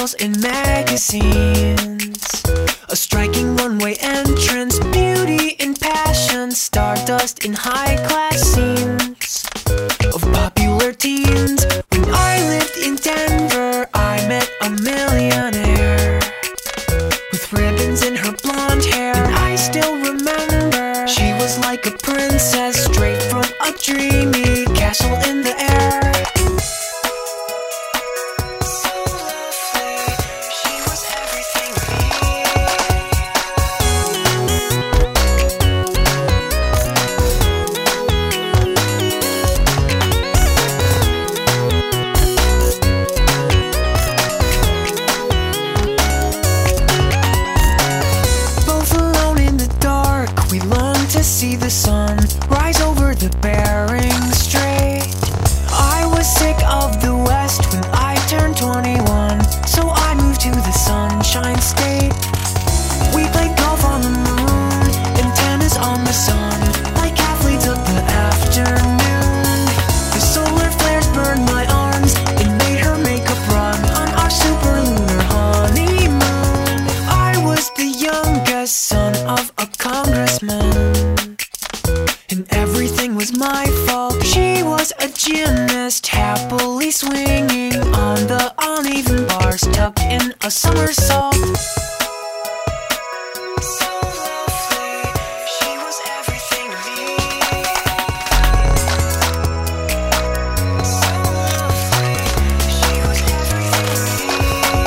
girls in magazines. A striking one-way entrance, beauty in passion, stardust in high-class scenes of popular teens. When I lived in Denver, I met a millionaire with ribbons in her blonde hair, and I still remember she was like a princess straight from a dreamy castle in the air. See the sun rise over the Bering Strait. I was sick of the West when I turned 21, so I moved to the Sunshine State. We played golf on the moon and tennis on the sun, like athletes of the afternoon. The solar flares burned my arms and made her makeup run on our superlunar honeymoon. I was the youngest son of a congressman, and everything was my fault. She was a gymnast, happily swinging on the uneven bars, tucked in a somersault. So lovely, she was everything to me. So lovely, she was everything to me.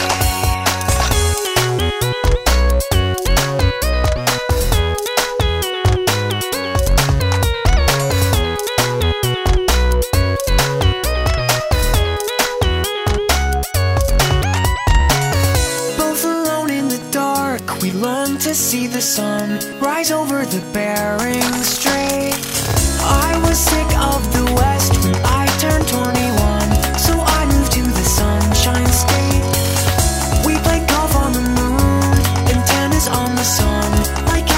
We longed to see the sun rise over the Bering Strait. I was sick of the West when I turned 21, so I moved to the Sunshine State. We played golf on the moon and tennis on the sun, like